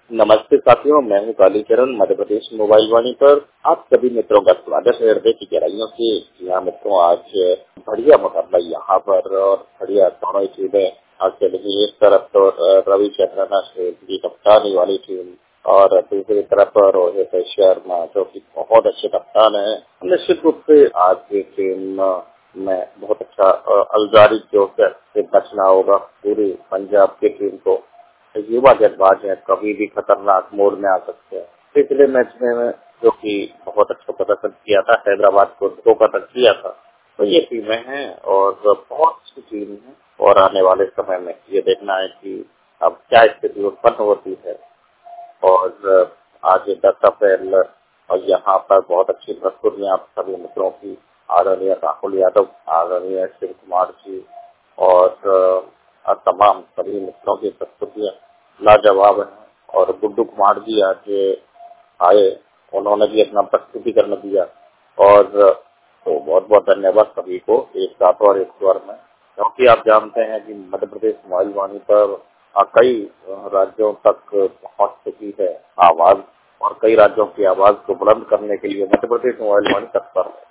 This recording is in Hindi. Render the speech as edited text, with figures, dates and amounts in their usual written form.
नमस्ते साथियों, मैं हूँ कालीचरण मध्य प्रदेश मोबाइल वाणी पर आप सभी मित्रों का स्वागत है हृदय की गहराइयों से। यहाँ मित्रों, आज बढ़िया मुकाबला यहाँ पर और बढ़िया दोनों ही टीमें आज चलेगी। एक तरफ तो रविचंद्रन अश्विन की कप्तानी वाली टीम और दूसरी तरफ रोहित शर्मा जो कि बहुत अच्छे कप्तान है। निश्चित रूप से आज की टीम में बहुत अच्छा अलजारी जो से बचना होगा पूरी पंजाब की टीम को। युवा गेंदबाज है, कभी भी खतरनाक मोड़ में आ सकते हैं। पिछले मैच में जो कि बहुत अच्छा प्रदर्शन किया था, हैदराबाद को धोखा तक किया था। तो ये टीमें हैं और बहुत अच्छी टीम है और आने वाले समय में ये देखना है कि अब क्या स्थिति उत्पन्न होती है। और आज 10 अप्रैल और यहाँ पर बहुत अच्छी प्रस्तुतियां आप सभी मित्रों की, आदरणीय राहुल यादव, आदरणीय शिव कुमार जी और तमाम सभी मित्रों की प्रस्तुतियां लाजवाब है। और गुड्डू कुमार जी आज आए, उन्होंने भी अपना प्रस्तुतिकरण दिया और तो बहुत बहुत धन्यवाद सभी को एक साथ और एक स्वर में, क्योंकि आप जानते हैं कि मध्य प्रदेश मोबाइल वाणी पर कई राज्यों तक पहुंच चुकी है आवाज और कई राज्यों की आवाज को बुलंद करने के लिए मध्य प्रदेश मोबाइल वाणी तत्पर है।